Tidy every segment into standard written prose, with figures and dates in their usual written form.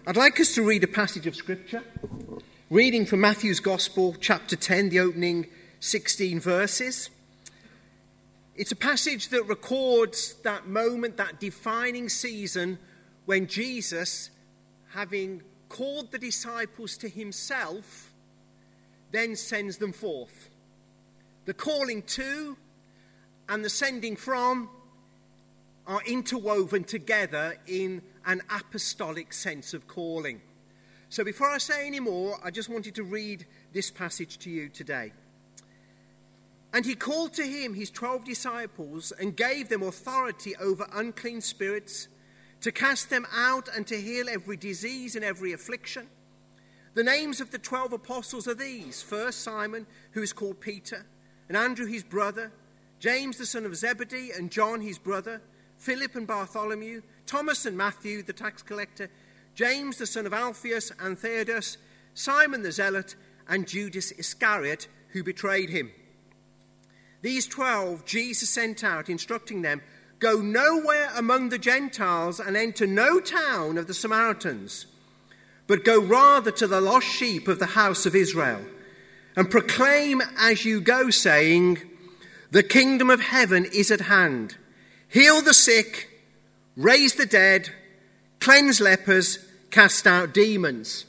I'd like us to read a passage of Scripture, reading from Matthew's Gospel, chapter 10, the opening 16 verses. It's a passage that records that moment, that defining season when Jesus, having called the disciples to himself, then sends them forth. The calling to and the sending from are interwoven together in an apostolic sense of calling. So before I say any more, I just wanted to read this passage to you today. And he called to him his 12 disciples and gave them authority over unclean spirits, to cast them out and to heal every disease and every affliction. The names of the 12 apostles are these: first Simon, who is called Peter, and Andrew his brother, James the son of Zebedee, and John his brother, Philip and Bartholomew, Thomas and Matthew the tax collector, James the son of Alphaeus and Theudas, Simon the zealot, and Judas Iscariot, who betrayed him. These 12 Jesus sent out, instructing them, "Go nowhere among the Gentiles and enter no town of the Samaritans, but go rather to the lost sheep of the house of Israel, and proclaim as you go, saying, the kingdom of heaven is at hand. Heal the sick, raise the dead, cleanse lepers, cast out demons.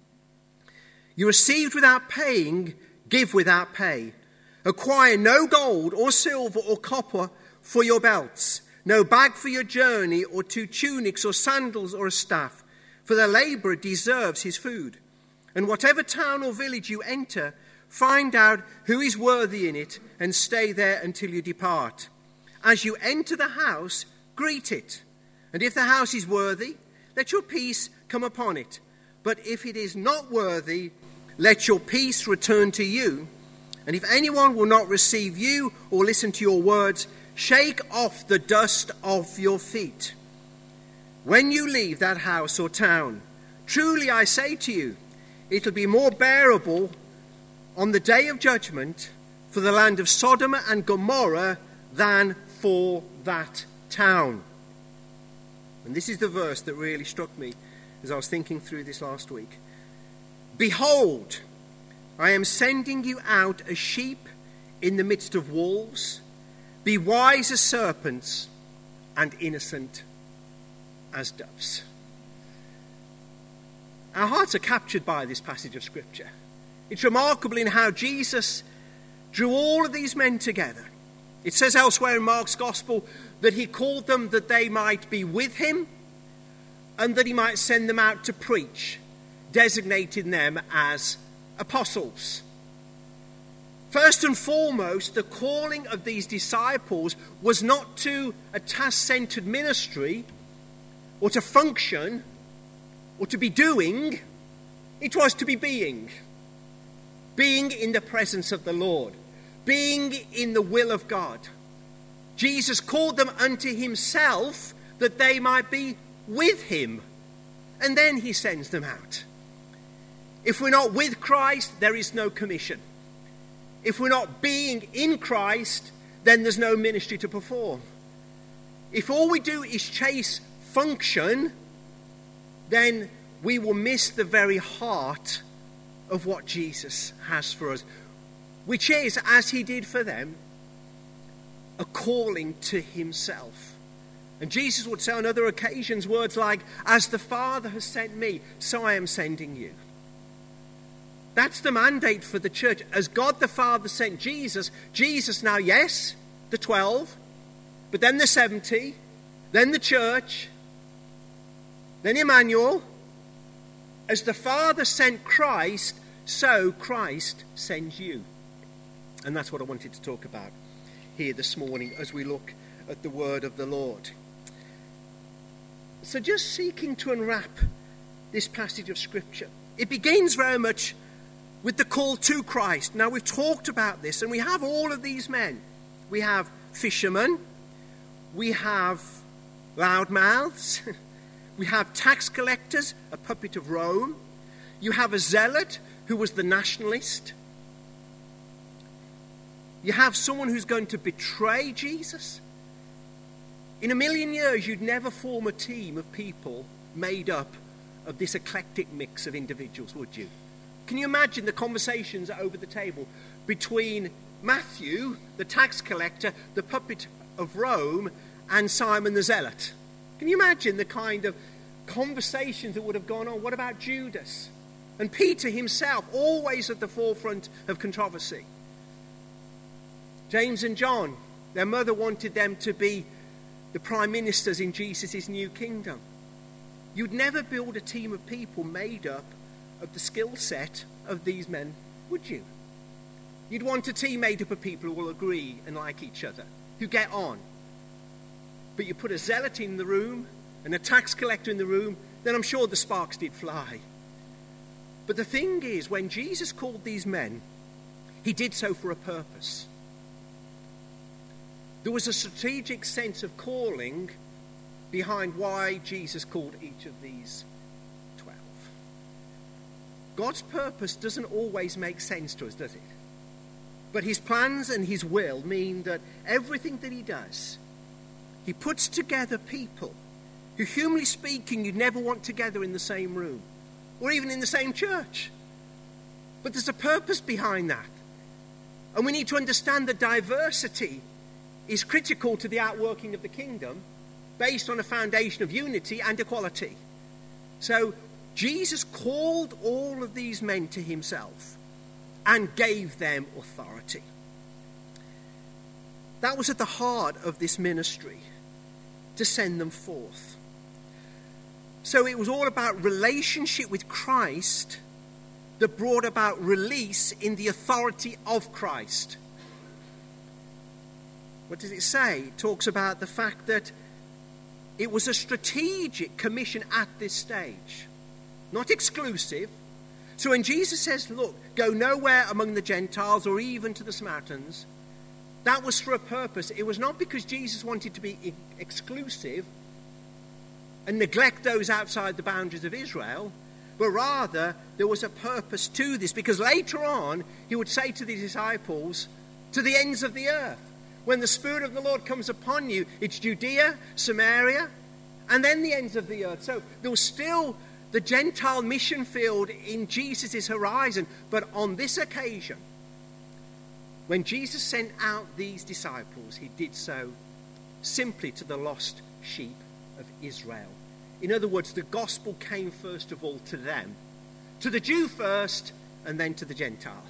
You received without paying, give without pay. Acquire no gold or silver or copper for your belts, no bag for your journey, or 2 tunics or sandals or a staff, for the labourer deserves his food. And whatever town or village you enter, find out who is worthy in it, and stay there until you depart. As you enter the house, greet it. And if the house is worthy, let your peace come upon it. But if it is not worthy, let your peace return to you. And if anyone will not receive you or listen to your words, shake off the dust off your feet. When you leave that house or town, truly I say to you, it'll be more bearable on the day of judgment for the land of Sodom and Gomorrah than for that town." And this is the verse that really struck me as I was thinking through this last week. "Behold, I am sending you out as sheep in the midst of wolves. Be wise as serpents and innocent as doves." Our hearts are captured by this passage of Scripture. It's remarkable in how Jesus drew all of these men together. It says elsewhere in Mark's Gospel that he called them that they might be with him and that he might send them out to preach, designating them as apostles. First and foremost, the calling of these disciples was not to a task-centered ministry or to function or to be doing. It was to be being. Being in the presence of the Lord. Being in the will of God. Jesus called them unto himself that they might be with him. And then he sends them out. If we're not with Christ, there is no commission. If we're not being in Christ, then there's no ministry to perform. If all we do is chase function, then we will miss the very heart of what Jesus has for us, which is, as he did for them, a calling to himself. And Jesus would say on other occasions words like, "As the Father has sent me, so I am sending you." That's the mandate for the church. As God the Father sent Jesus, Jesus now, yes, the 12, but then the 70, then the church, then Emmanuel. As the Father sent Christ, so Christ sends you. And that's what I wanted to talk about here this morning as we look at the word of the Lord. So just seeking to unwrap this passage of Scripture, it begins very much with the call to Christ. Now, we've talked about this, and we have all of these men. We have fishermen, we have loudmouths, we have tax collectors, a puppet of Rome. You have a zealot who was the nationalist. You have someone who's going to betray Jesus. In a million years, you'd never form a team of people made up of this eclectic mix of individuals, would you? Can you imagine the conversations over the table between Matthew, the tax collector, the puppet of Rome, and Simon the Zealot? Can you imagine the kind of conversations that would have gone on? What about Judas? And Peter himself, always at the forefront of controversy. James and John, their mother wanted them to be the prime ministers in Jesus' new kingdom. You'd never build a team of people made up of the skill set of these men, would you? You'd want a team made up of people who will agree and like each other, who get on. But you put a zealot in the room and a tax collector in the room, then I'm sure the sparks did fly. But the thing is, when Jesus called these men, he did so for a purpose. There was a strategic sense of calling behind why Jesus called each of these 12. God's purpose doesn't always make sense to us, does it? But his plans and his will mean that everything that he does, he puts together people who, humanly speaking, you'd never want together in the same room or even in the same church. But there's a purpose behind that. And we need to understand that diversity is critical to the outworking of the kingdom based on a foundation of unity and equality. So Jesus called all of these men to himself and gave them authority. That was at the heart of this ministry, to send them forth. So it was all about relationship with Christ that brought about release in the authority of Christ. What does it say? It talks about the fact that it was a strategic commission at this stage, not exclusive. So when Jesus says, look, go nowhere among the Gentiles or even to the Samaritans, that was for a purpose. It was not because Jesus wanted to be exclusive and neglect those outside the boundaries of Israel, but rather there was a purpose to this, because later on he would say to the disciples, to the ends of the earth. When the Spirit of the Lord comes upon you, it's Judea, Samaria, and then the ends of the earth. So there was still the Gentile mission field in Jesus' horizon. But on this occasion, when Jesus sent out these disciples, he did so simply to the lost sheep of Israel. In other words, the gospel came first of all to them, to the Jew first, and then to the Gentile.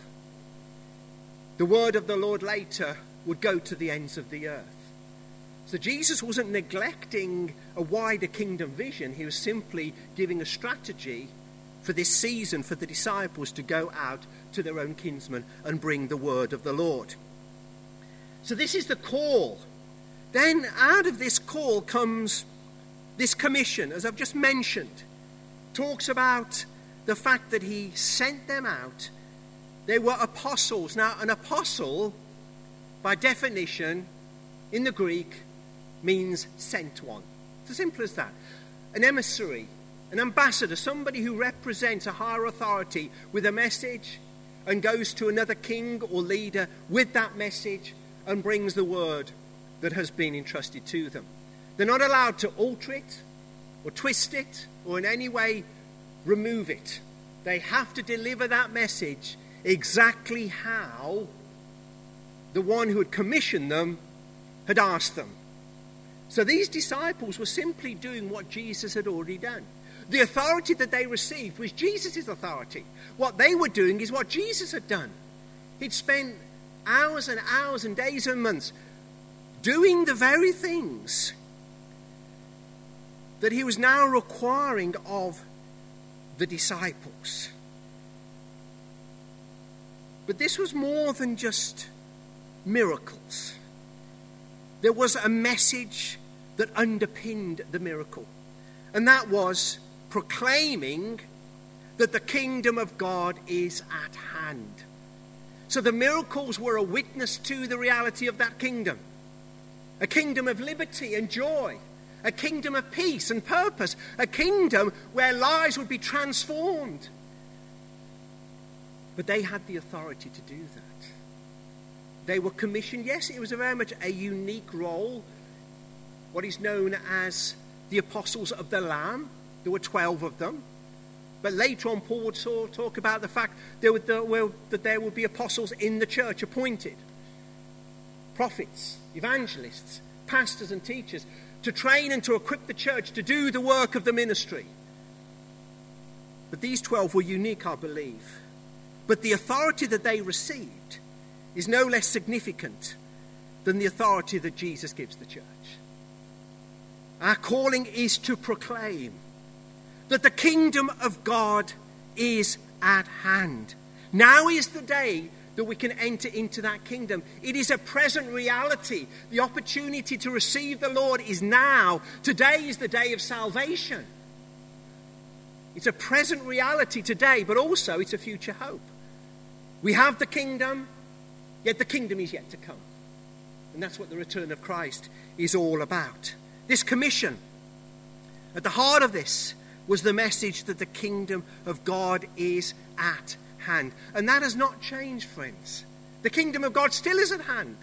The word of the Lord later would go to the ends of the earth. So Jesus wasn't neglecting a wider kingdom vision. He was simply giving a strategy for this season for the disciples to go out to their own kinsmen and bring the word of the Lord. So this is the call. Then out of this call comes this commission, as I've just mentioned. Talks about the fact that he sent them out. They were apostles. Now, an apostle, by definition, in the Greek, means sent one. It's as simple as that. An emissary, an ambassador, somebody who represents a higher authority with a message and goes to another king or leader with that message and brings the word that has been entrusted to them. They're not allowed to alter it or twist it or in any way remove it. They have to deliver that message exactly how the one who had commissioned them had asked them. So these disciples were simply doing what Jesus had already done. The authority that they received was Jesus' authority. What they were doing is what Jesus had done. He'd spent hours and hours and days and months doing the very things that he was now requiring of the disciples. But this was more than just miracles. There was a message that underpinned the miracle, and that was proclaiming that the kingdom of God is at hand. So the miracles were a witness to the reality of that kingdom, a kingdom of liberty and joy, a kingdom of peace and purpose, a kingdom where lives would be transformed. But they had the authority to do that. They were commissioned. Yes, it was very much a unique role, what is known as the apostles of the Lamb. There were 12 of them. But later on, Paul would talk about the fact that there would be apostles in the church appointed, prophets, evangelists, pastors and teachers, to train and to equip the church to do the work of the ministry. But these 12 were unique, I believe. But the authority that they received is no less significant than the authority that Jesus gives the church. Our calling is to proclaim that the kingdom of God is at hand. Now is the day that we can enter into that kingdom. It is a present reality. The opportunity to receive the Lord is now. Today is the day of salvation. It's a present reality today, but also it's a future hope. We have the kingdom, yet the kingdom is yet to come. And that's what the return of Christ is all about. This commission, at the heart of this, was the message that the kingdom of God is at hand. And that has not changed, friends. The kingdom of God still is at hand.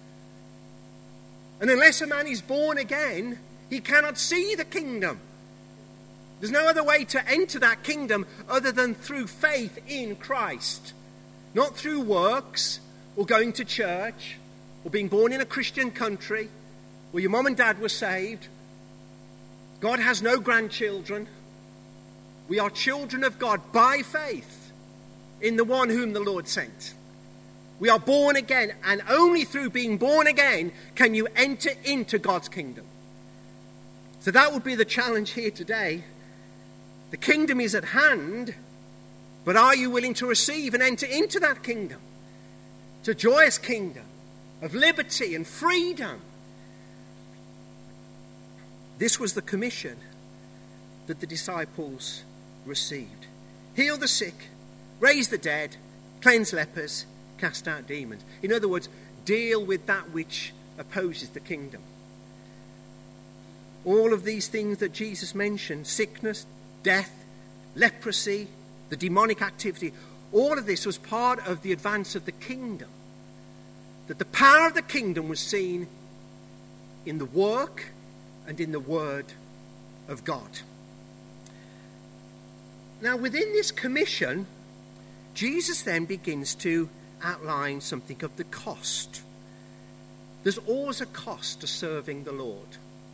And unless a man is born again, he cannot see the kingdom. There's no other way to enter that kingdom other than through faith in Christ. Not through works, or going to church, or being born in a Christian country, where your mum and dad were saved. God has no grandchildren. We are children of God by faith in the one whom the Lord sent. We are born again, and only through being born again can you enter into God's kingdom. So that would be the challenge here today. The kingdom is at hand, but are you willing to receive and enter into that kingdom? It's a joyous kingdom of liberty and freedom. This was the commission that the disciples received. Heal the sick, raise the dead, cleanse lepers, cast out demons. In other words, deal with that which opposes the kingdom. All of these things that Jesus mentioned, sickness, death, leprosy, the demonic activity, all of this was part of the advance of the kingdom. That the power of the kingdom was seen in the work and in the word of God. Now, within this commission, Jesus then begins to outline something of the cost. There's always a cost to serving the Lord.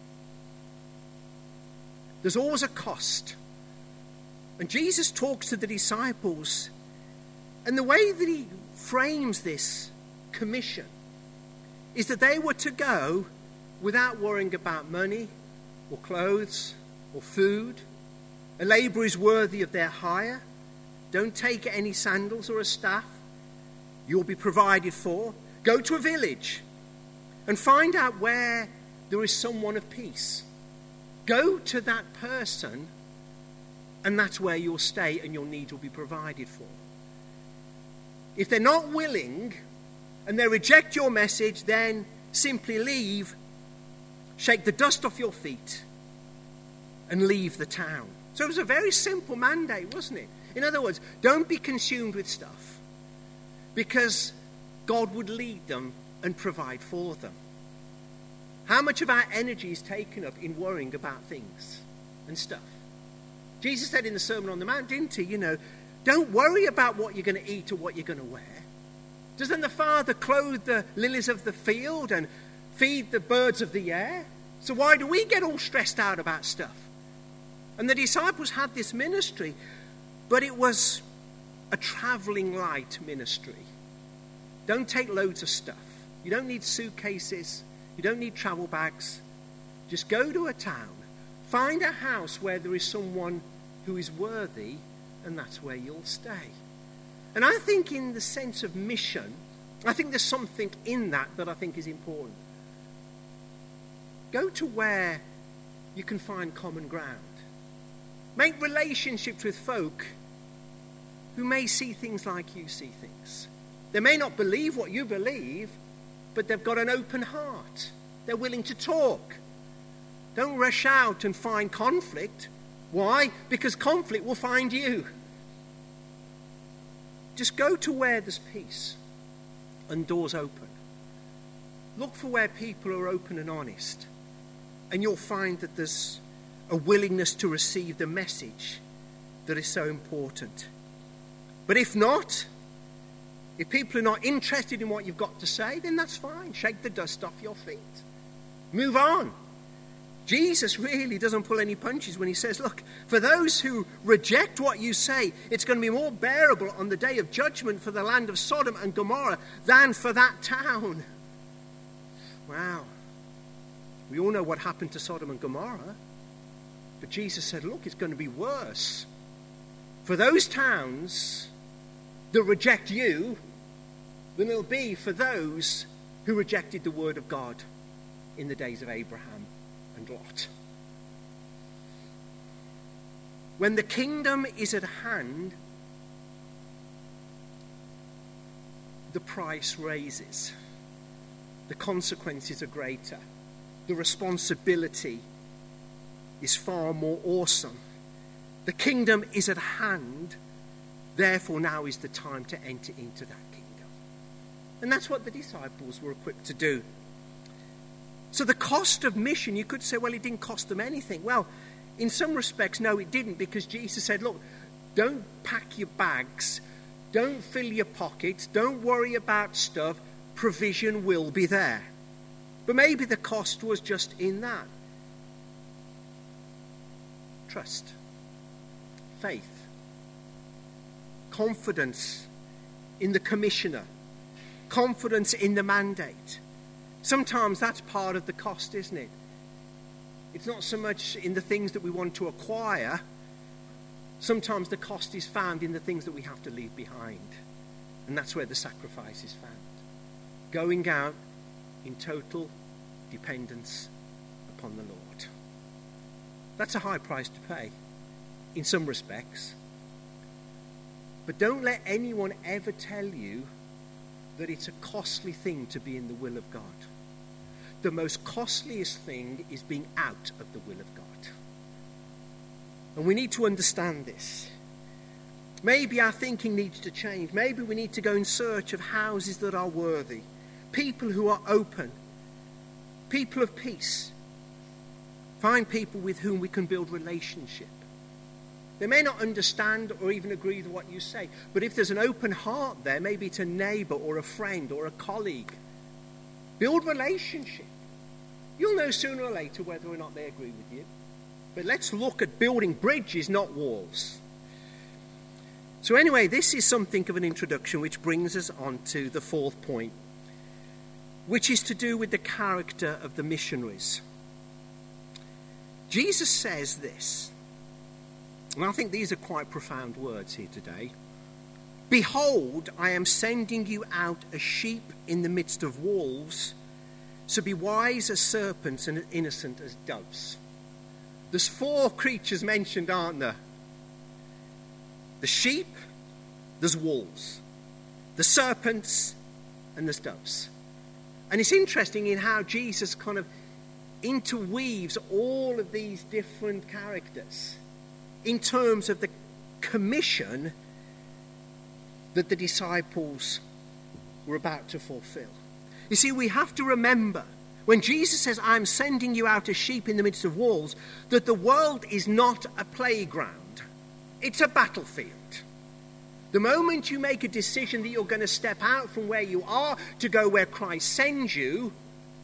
There's always a cost. And Jesus talks to the disciples, and the way that he frames this commission is that they were to go without worrying about money or clothes or food. A labourer is worthy of their hire. Don't take any sandals or a staff. You'll be provided for. Go to a village and find out where there is someone of peace. Go to that person, and that's where you'll stay and your needs will be provided for. If they're not willing and they reject your message, then simply leave, shake the dust off your feet, and leave the town. So it was a very simple mandate, wasn't it? In other words, don't be consumed with stuff, because God would lead them and provide for them. How much of our energy is taken up in worrying about things and stuff? Jesus said in the Sermon on the Mount, didn't he? Don't worry about what you're going to eat or what you're going to wear. Doesn't the Father clothe the lilies of the field and feed the birds of the air? So why do we get all stressed out about stuff? And the disciples had this ministry, but it was a travelling light ministry. Don't take loads of stuff. You don't need suitcases. You don't need travel bags. Just go to a town. Find a house where there is someone who is worthy, and that's where you'll stay. And I think in the sense of mission, I think there's something in that I think is important. Go to where you can find common ground. Make relationships with folk who may see things like you see things. They may not believe what you believe, but they've got an open heart. They're willing to talk. Don't rush out and find conflict. Why? Because conflict will find you. Just go to where there's peace and doors open. Look for where people are open and honest, and you'll find that there's a willingness to receive the message that is so important. But if not, if people are not interested in what you've got to say, then that's fine. Shake the dust off your feet. Move on. Jesus really doesn't pull any punches when he says, look, for those who reject what you say, it's going to be more bearable on the day of judgment for the land of Sodom and Gomorrah than for that town. Wow. We all know what happened to Sodom and Gomorrah. But Jesus said, look, it's going to be worse for those towns that reject you than it'll be for those who rejected the word of God in the days of Abraham and Lot. When the kingdom is at hand, the price raises. The consequences are greater. The responsibility is far more awesome. The kingdom is at hand, therefore now is the time to enter into that kingdom. And that's what the disciples were equipped to do. So the cost of mission, you could say, well, it didn't cost them anything. Well, in some respects, no, it didn't, because Jesus said, look, don't pack your bags, don't fill your pockets, don't worry about stuff, provision will be there. But maybe the cost was just in that. Trust, faith, confidence in the commissioner, confidence in the mandate. Sometimes that's part of the cost, isn't it? It's not so much in the things that we want to acquire. Sometimes the cost is found in the things that we have to leave behind. And that's where the sacrifice is found. Going out in total dependence upon the Lord. That's a high price to pay in some respects. But don't let anyone ever tell you that it's a costly thing to be in the will of God. The most costliest thing is being out of the will of God. And we need to understand this. Maybe our thinking needs to change. Maybe we need to go in search of houses that are worthy, people who are open, people of peace. Find people with whom we can build relationship. They may not understand or even agree with what you say, but if there's an open heart there, maybe it's a neighbour or a friend or a colleague. Build relationship. You'll know sooner or later whether or not they agree with you. But let's look at building bridges, not walls. So anyway, this is something of an introduction which brings us on to the fourth point, which is to do with the character of the missionaries. Jesus says this, and I think these are quite profound words here today. Behold, I am sending you out as sheep in the midst of wolves, so be wise as serpents and innocent as doves. There's four creatures mentioned, aren't there? The sheep, there's wolves, the serpents, and there's doves. And it's interesting in how Jesus kind of interweaves all of these different characters in terms of the commission that the disciples were about to fulfill. You see, we have to remember, when Jesus says, I'm sending you out as sheep in the midst of wolves, that the world is not a playground. It's a battlefield. The moment you make a decision that you're going to step out from where you are to go where Christ sends you,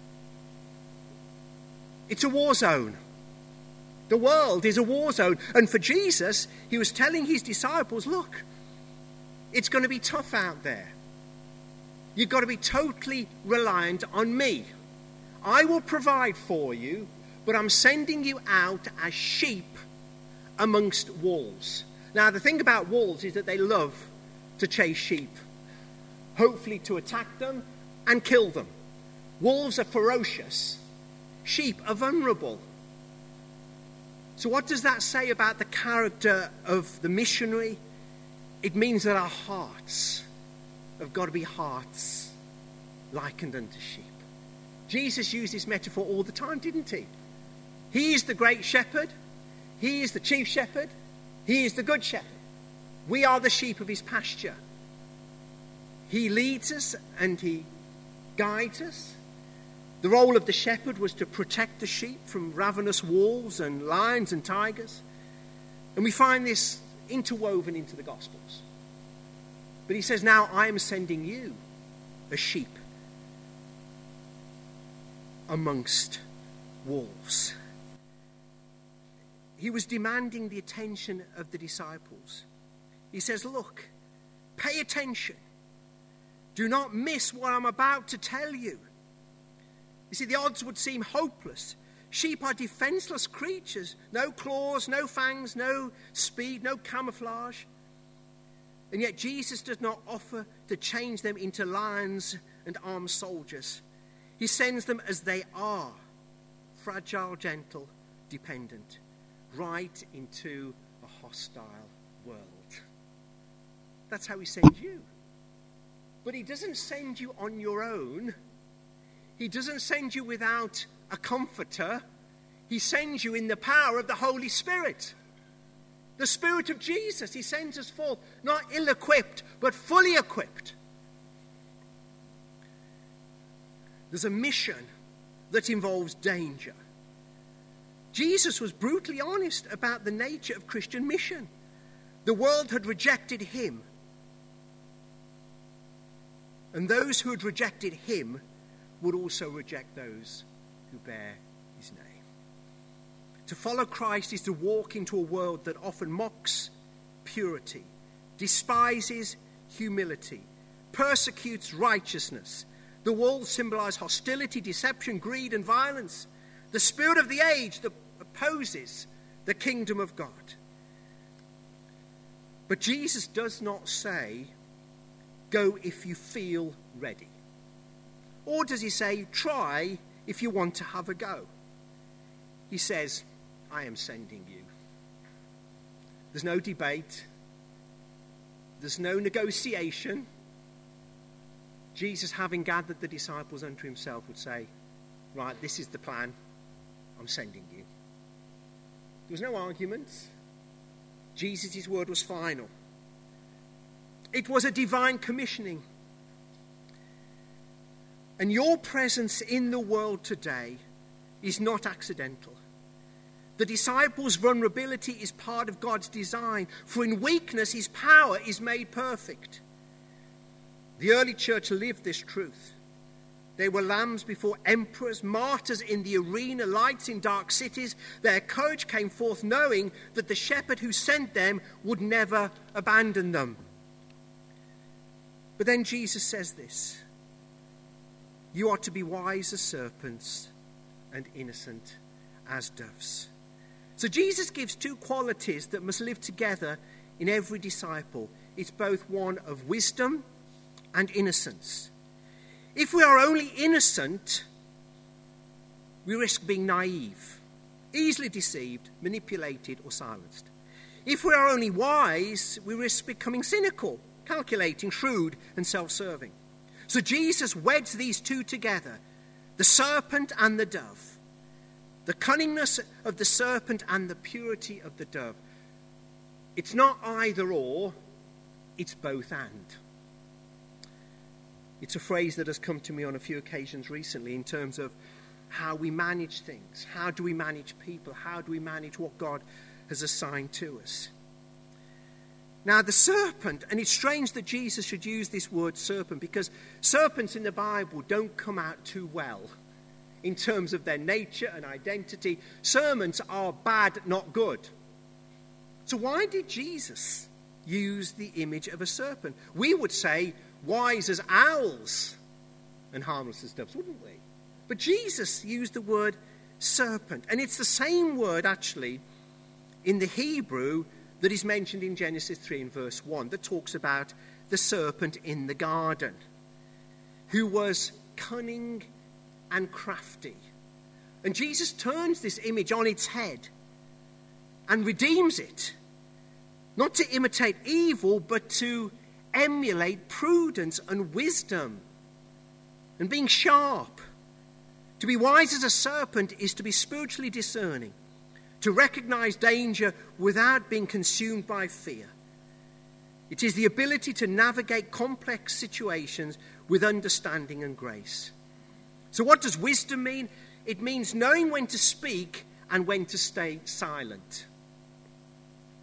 it's a war zone. The world is a war zone. And for Jesus, he was telling his disciples, look, it's going to be tough out there. You've got to be totally reliant on me. I will provide for you, but I'm sending you out as sheep amongst wolves. Now, the thing about wolves is that they love to chase sheep, hopefully to attack them and kill them. Wolves are ferocious. Sheep are vulnerable. So what does that say about the character of the missionary? It means that our hearts have got to be hearts likened unto sheep. Jesus used this metaphor all the time, didn't he? He is the great shepherd. He is the chief shepherd. He is the good shepherd. We are the sheep of his pasture. He leads us and he guides us. The role of the shepherd was to protect the sheep from ravenous wolves and lions and tigers. And we find this interwoven into the Gospels. But he says, now I am sending you as sheep amongst wolves. He was demanding the attention of the disciples. He says, look, pay attention. Do not miss what I'm about to tell you. You see, the odds would seem hopeless. Sheep are defenseless creatures. No claws, no fangs, no speed, no camouflage. And yet Jesus does not offer to change them into lions and armed soldiers. He sends them as they are, fragile, gentle, dependent, right into a hostile world. That's how he sends you. But he doesn't send you on your own. He doesn't send you without a comforter. He sends you in the power of the Holy Spirit. The Spirit of Jesus. He sends us forth, not ill-equipped, but fully equipped. There's a mission that involves danger. Jesus was brutally honest about the nature of Christian mission. The world had rejected him. And those who had rejected him would also reject those who bear his name. To follow Christ is to walk into a world that often mocks purity, despises humility, persecutes righteousness. The walls symbolize hostility, deception, greed, and violence. The spirit of the age that opposes the kingdom of God. But Jesus does not say, go if you feel ready. Or does he say, try if you want to have a go? He says, I am sending you. There's no debate. There's no negotiation. Jesus, having gathered the disciples unto himself, would say, right, this is the plan. I'm sending you. There was no argument. Jesus' word was final. It was a divine commissioning. And your presence in the world today is not accidental. The disciples' vulnerability is part of God's design, for in weakness his power is made perfect. The early church lived this truth. They were lambs before emperors, martyrs in the arena, lights in dark cities. Their courage came forth knowing that the shepherd who sent them would never abandon them. But then Jesus says this, you are to be wise as serpents and innocent as doves. So Jesus gives two qualities that must live together in every disciple. It's both one of wisdom and innocence. If we are only innocent, we risk being naive, easily deceived, manipulated, or silenced. If we are only wise, we risk becoming cynical, calculating, shrewd, and self-serving. So Jesus weds these two together, the serpent and the dove, the cunningness of the serpent and the purity of the dove. It's not either or, it's both and. It's a phrase that has come to me on a few occasions recently in terms of how we manage things. How do we manage people? How do we manage what God has assigned to us? Now, the serpent, and it's strange that Jesus should use this word serpent because serpents in the Bible don't come out too well in terms of their nature and identity. Serpents are bad, not good. So why did Jesus use the image of a serpent? We would say wise as owls and harmless as doves, wouldn't we? But Jesus used the word serpent. And it's the same word, actually, in the Hebrew that is mentioned in Genesis 3 and verse 1 that talks about the serpent in the garden, who was cunning and crafty. And Jesus turns this image on its head and redeems it, not to imitate evil, but to emulate prudence and wisdom and being sharp. To be wise as a serpent is to be spiritually discerning, to recognize danger without being consumed by fear. It is the ability to navigate complex situations with understanding and grace. So what does wisdom mean? It means knowing when to speak and when to stay silent.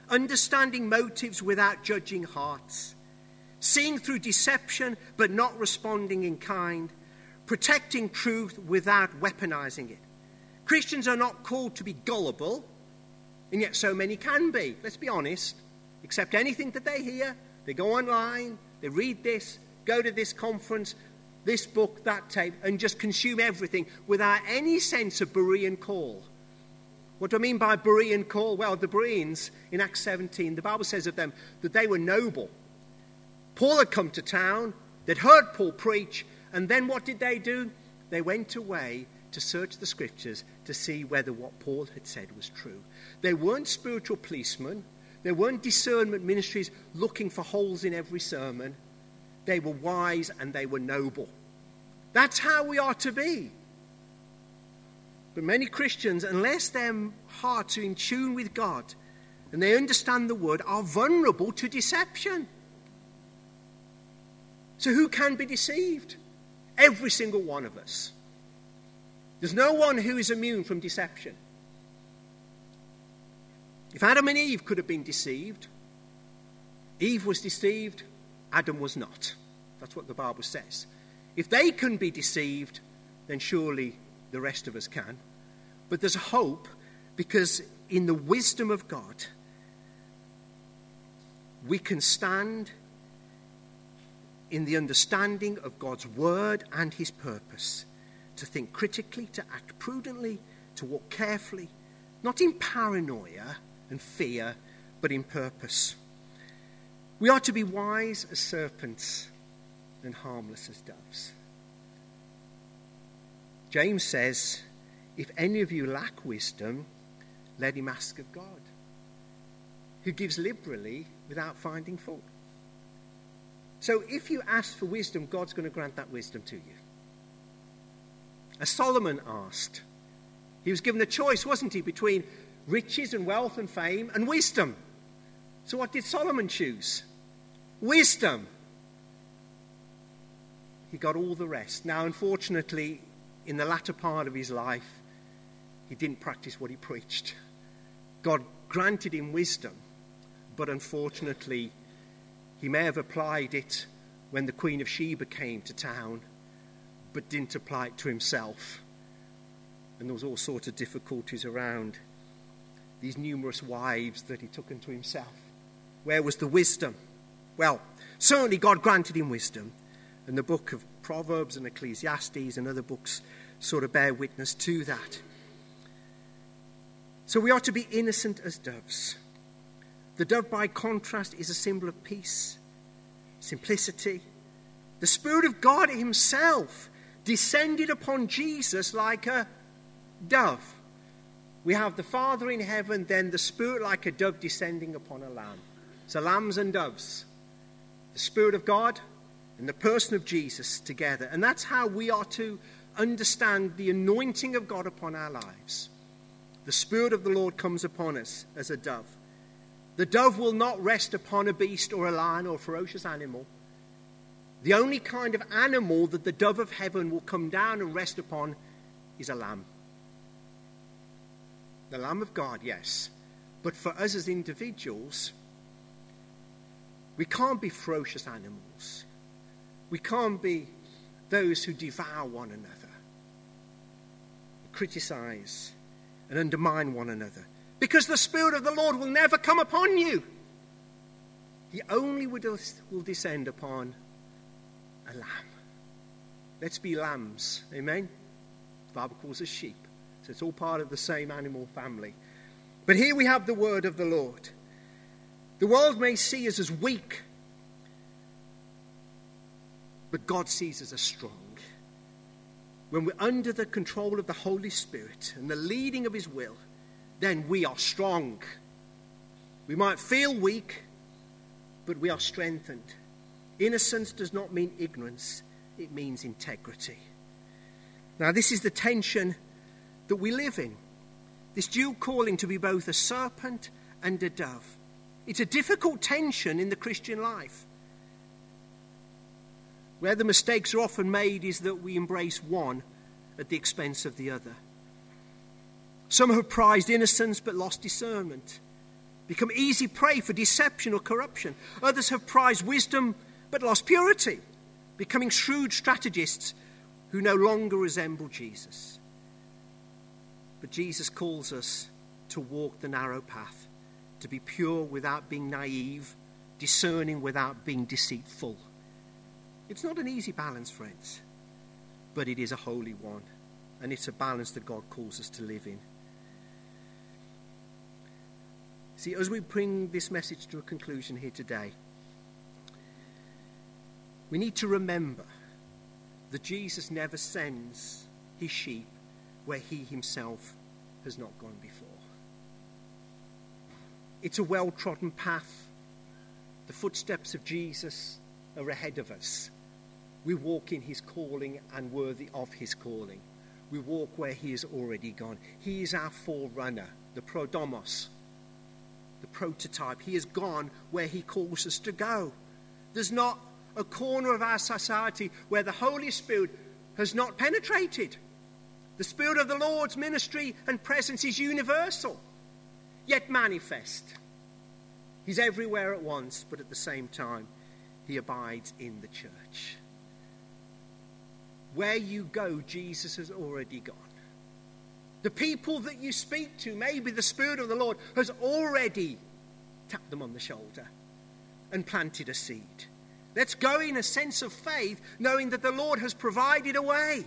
understanding motives without judging hearts, seeing through deception but not responding in kind, protecting truth without weaponizing it. Christians are not called to be gullible, and yet so many can be. Let's be honest. Accept anything that they hear. They go online, they read this, go to this conference, this book, that tape, and just consume everything without any sense of Berean call. What do I mean by Berean call? Well, the Bereans, in Acts 17, the Bible says of them that they were noble. Paul had come to town, they'd heard Paul preach, and then what did they do? They went away to search the scriptures to see whether what Paul had said was true. They weren't spiritual policemen. They weren't discernment ministries looking for holes in every sermon. They were wise and they were noble. That's how we are to be. But many Christians, unless their hearts are in tune with God and they understand the word, are vulnerable to deception. So who can be deceived? Every single one of us. There's no one who is immune from deception. If Adam and Eve could have been deceived, Eve was deceived, Adam was not. That's what the Bible says. If they can be deceived, then surely the rest of us can. But there's hope, because in the wisdom of God, we can stand in the understanding of God's word and his purpose, to think critically, to act prudently, to walk carefully, not in paranoia and fear, but in purpose. We are to be wise as serpents and harmless as doves. James says, if any of you lack wisdom, let him ask of God, who gives liberally without finding fault. So if you ask for wisdom, God's going to grant that wisdom to you. As Solomon asked, he was given a choice, wasn't he, between riches and wealth and fame and wisdom. So what did Solomon choose? Wisdom. He got all the rest. Now, unfortunately, in the latter part of his life, he didn't practice what he preached. God granted him wisdom, but unfortunately, he may have applied it when the Queen of Sheba came to town, but didn't apply it to himself. And there was all sorts of difficulties around these numerous wives that he took unto himself. Where was the wisdom? Well, certainly God granted him wisdom. And the book of Proverbs and Ecclesiastes and other books sort of bear witness to that. So we are to be innocent as doves. The dove, by contrast, is a symbol of peace, simplicity. The Spirit of God himself descended upon Jesus like a dove. We have the Father in heaven, then the Spirit like a dove descending upon a lamb. So lambs and doves, the Spirit of God and the person of Jesus together. And that's how we are to understand the anointing of God upon our lives. The Spirit of the Lord comes upon us as a dove. The dove will not rest upon a beast or a lion or a ferocious animal. The only kind of animal that the dove of heaven will come down and rest upon is a lamb. The Lamb of God, yes. But for us as individuals, we can't be ferocious animals. We can't be those who devour one another, criticize and undermine one another. Because the Spirit of the Lord will never come upon you. He only will descend upon a lamb. Let's be lambs. Amen? The Bible calls us sheep. So it's all part of the same animal family. But here we have the word of the Lord. The world may see us as weak, but God sees us as strong. When we're under the control of the Holy Spirit and the leading of his will, then we are strong. We might feel weak, but we are strengthened. Innocence does not mean ignorance, it means integrity. Now, this is the tension that we live in. This dual calling to be both a serpent and a dove. It's a difficult tension in the Christian life. Where the mistakes are often made is that we embrace one at the expense of the other. Some have prized innocence but lost discernment. become easy prey for deception or corruption. Others have prized wisdom but lost purity, becoming shrewd strategists who no longer resemble Jesus. But Jesus calls us to walk the narrow path, to be pure without being naive, discerning without being deceitful. It's not an easy balance, friends, but it is a holy one, and it's a balance that God calls us to live in. See, as we bring this message to a conclusion here today, we need to remember that Jesus never sends his sheep where he himself has not gone before. It's a well-trodden path. The footsteps of Jesus are ahead of us. We walk in his calling and worthy of his calling. We walk where he has already gone. He is our forerunner, the prodomos, the prototype. He has gone where he calls us to go. There's not a corner of our society where the Holy Spirit has not penetrated. The Spirit of the Lord's ministry and presence is universal, yet manifest. He's everywhere at once, but at the same time, he abides in the church. Where you go, Jesus has already gone. The people that you speak to, maybe the Spirit of the Lord has already tapped them on the shoulder and planted a seed. Let's go in a sense of faith, knowing that the Lord has provided a way.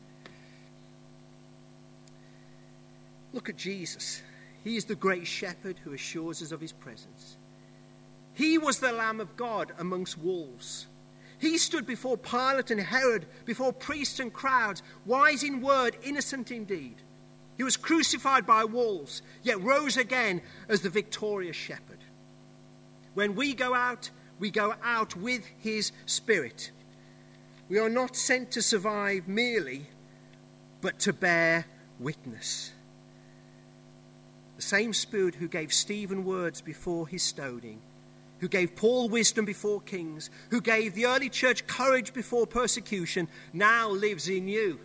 Look at Jesus. He is the great shepherd who assures us of his presence. He was the Lamb of God amongst wolves. He stood before Pilate and Herod, before priests and crowds, wise in word, innocent in deed. He was crucified by wolves, yet rose again as the victorious shepherd. When we go out with his Spirit. We are not sent to survive merely, but to bear witness. The same Spirit who gave Stephen words before his stoning, who gave Paul wisdom before kings, who gave the early church courage before persecution, now lives in you.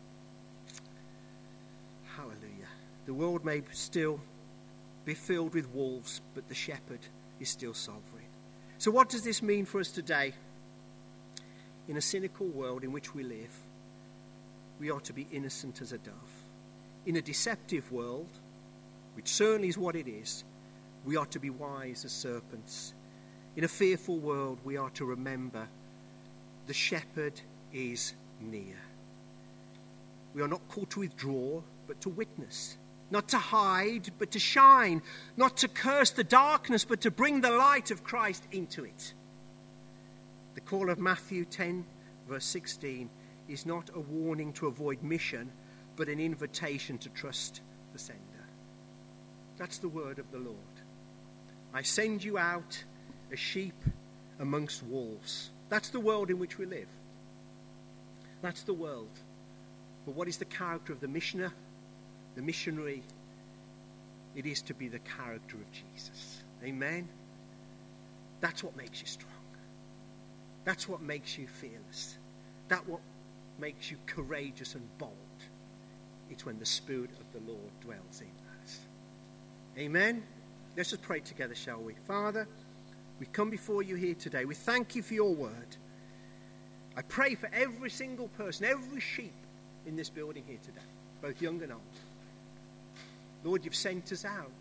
Hallelujah. The world may still be filled with wolves, but the shepherd is still sovereign. So what does this mean for us today? In a cynical world in which we live, we are to be innocent as a dove. In a deceptive world, which certainly is what it is, we are to be wise as serpents. In a fearful world, we are to remember the shepherd is near. We are not called to withdraw, but to witness. Not to hide, but to shine. Not to curse the darkness, but to bring the light of Christ into it. The call of Matthew 10, verse 16, is not a warning to avoid mission, but an invitation to trust the sender. That's the word of the Lord. I send you out as sheep amongst wolves. That's the world in which we live. That's the world. But what is the character of the missioner? The missionary, it is to be the character of Jesus. Amen? That's what makes you strong. That's what makes you fearless. That's what makes you courageous and bold. It's when the Spirit of the Lord dwells in us. Amen? Let's just pray together, shall we? Father, we come before you here today. We thank you for your word. I pray for every single person, every sheep in this building here today, both young and old. Lord, you've sent us out.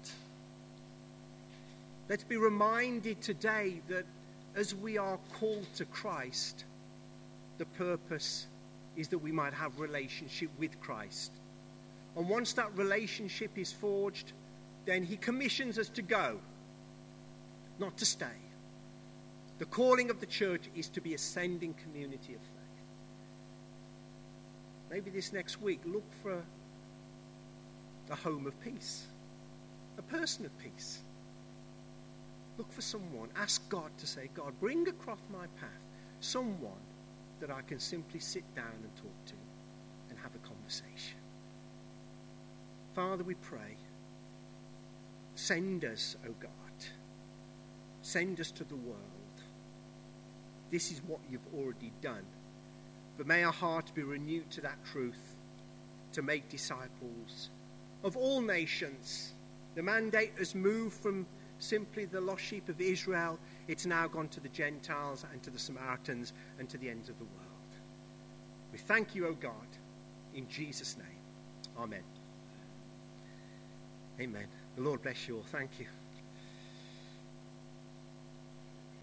Let's be reminded today that as we are called to Christ, the purpose is that we might have relationship with Christ. And once that relationship is forged, then he commissions us to go, not to stay. The calling of the church is to be a sending community of faith. Maybe this next week, look for a home of peace, a person of peace. Look for someone. Ask God to say, God, bring across my path someone that I can simply sit down and talk to and have a conversation. Father, we pray, send us, O God. Send us to the world. This is what you've already done. But may our hearts be renewed to that truth, to make disciples of all nations. The mandate has moved from simply the lost sheep of Israel. It's now gone to the Gentiles and to the Samaritans and to the ends of the world. We thank you, O God, in Jesus' name. Amen. Amen. The Lord bless you all. Thank you.